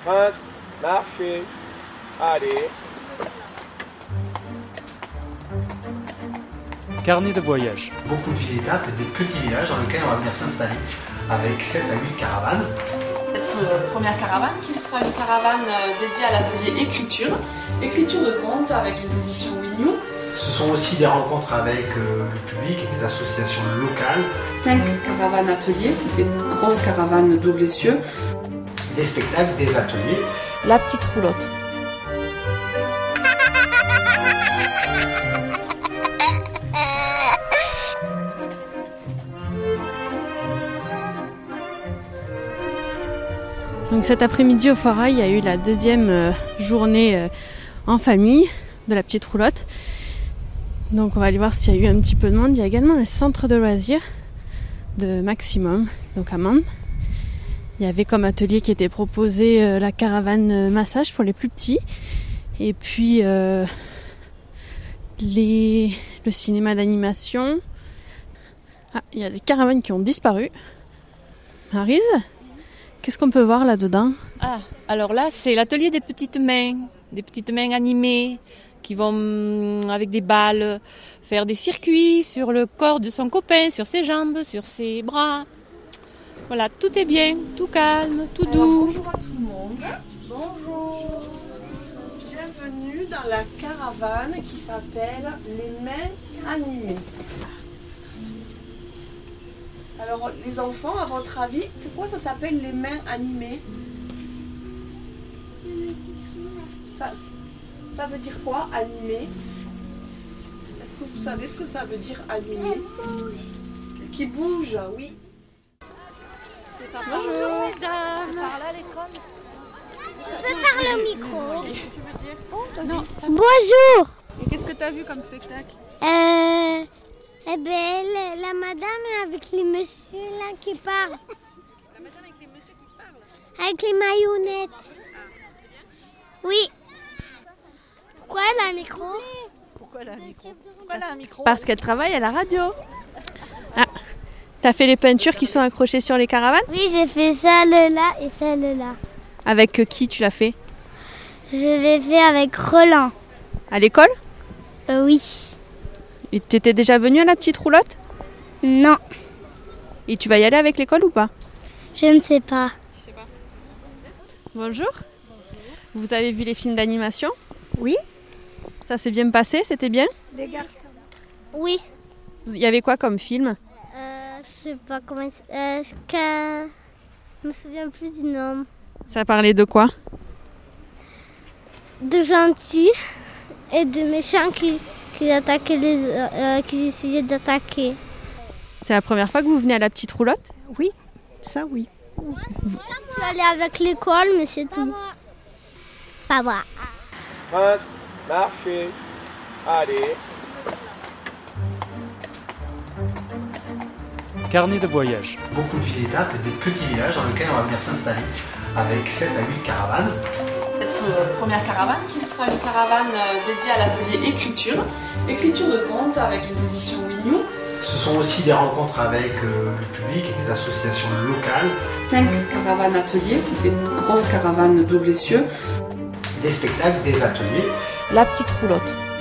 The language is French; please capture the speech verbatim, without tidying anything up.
Prince, marchez. Allez. Carnet de voyage. Beaucoup de villes-étapes, des petits villages dans lesquels on va venir s'installer avec sept à huit caravanes. Cette euh, première caravane qui sera une caravane euh, dédiée à l'atelier écriture, écriture de contes avec les éditions Wignou. Ce sont aussi des rencontres avec euh, le public et des associations locales. Cinq caravanes ateliers, des grosses caravanes double essieu. Des spectacles, des ateliers. La petite roulotte. Donc cet après-midi au Fora, il y a eu la deuxième euh, journée euh, en famille de la petite roulotte. Donc on va aller voir s'il y a eu un petit peu de monde. Il y a également le centre de loisirs de Maximum, donc à Mende. Il y avait comme atelier qui était proposé euh, la caravane massage pour les plus petits. Et puis euh, les... le cinéma d'animation. Ah, il y a des caravanes qui ont disparu. Maryse ? Qu'est-ce qu'on peut voir là-dedans ? Ah, alors là, c'est l'atelier des petites mains, des petites mains animées qui vont, avec des balles, faire des circuits sur le corps de son copain, sur ses jambes, sur ses bras. Voilà, tout est bien, tout calme, tout doux. Alors, bonjour à tout le monde. Bonjour. Bienvenue dans la caravane qui s'appelle Les Mains Animées. Alors, les enfants, à votre avis, pourquoi ça s'appelle les mains animées ? ça, ça veut dire quoi, animé ? Est-ce que vous savez ce que ça veut dire, animé ? Qui bouge, oui. Bonjour mesdames. Tu peux parler au micro. Qu'est-ce que tu veux dire ? Oh, non, ça... Bonjour. Et qu'est-ce que tu as vu comme spectacle ? Euh... Eh ben, la, la madame avec les messieurs là qui parlent. La madame avec les messieurs qui parlent ? Avec les marionnettes. Oui. Pourquoi elle a un micro ? Pourquoi elle a un micro ? Pourquoi elle a un micro ? Parce qu'elle travaille à la radio. Ah, t'as fait les peintures qui sont accrochées sur les caravanes ? Oui, j'ai fait celle-là et celle-là. Avec qui tu l'as fait ? Je l'ai fait avec Roland. À l'école ? Euh, oui. Et t'étais déjà venue à la petite roulotte ? Non. Et tu vas y aller avec l'école ou pas ? Je ne sais pas. Tu sais pas. Bonjour. Bonjour. Vous avez vu les films d'animation ? Oui. Ça s'est bien passé ? C'était bien ? Les garçons. Oui. Il y avait quoi comme film ? Euh, je sais pas comment... Euh, ce que... Je me souviens plus du nom. Ça parlait de quoi ? De gentils et de méchants qui... qui attaquaient les, euh, qui essayaient d'attaquer. C'est la première fois que vous venez à la petite roulotte ? Oui, ça oui. Je suis allée avec l'école, mais c'est tout. Pas moi. Prince, marchez. Allez. Carnet de voyage. Beaucoup de villes-étapes, des petits villages dans lesquels on va venir s'installer avec sept à huit caravanes. Cette euh, première caravane qui sera une caravane euh, dédiée à l'atelier écriture, écriture de contes avec les éditions Wignou. Ce sont aussi des rencontres avec euh, le public et des associations locales. Cinq caravanes ateliers, des grosses caravanes double essieu. Des spectacles, des ateliers. La petite roulotte.